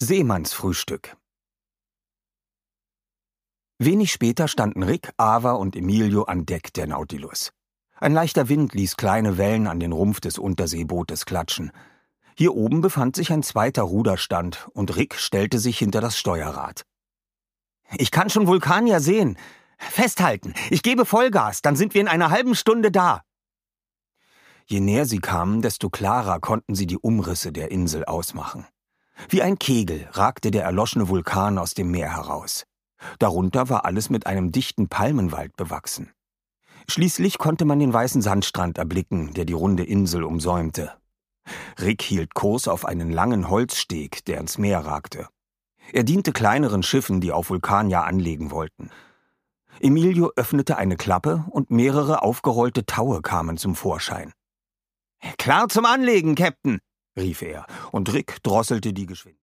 Seemannsfrühstück. Wenig später standen Rick, Ava und Emilio an Deck der Nautilus. Ein leichter Wind ließ kleine Wellen an den Rumpf des Unterseebootes klatschen. Hier oben befand sich ein zweiter Ruderstand und Rick stellte sich hinter das Steuerrad. »Ich kann schon Vulkanier sehen. Festhalten, ich gebe Vollgas, dann sind wir in einer halben Stunde da.« Je näher sie kamen, desto klarer konnten sie die Umrisse der Insel ausmachen. Wie ein Kegel ragte der erloschene Vulkan aus dem Meer heraus. Darunter war alles mit einem dichten Palmenwald bewachsen. Schließlich konnte man den weißen Sandstrand erblicken, der die runde Insel umsäumte. Rick hielt Kurs auf einen langen Holzsteg, der ins Meer ragte. Er diente kleineren Schiffen, die auf Vulkania anlegen wollten. Emilio öffnete eine Klappe und mehrere aufgerollte Taue kamen zum Vorschein. »Klar zum Anlegen, Captain«, rief er, und Rick drosselte die Geschwindigkeit.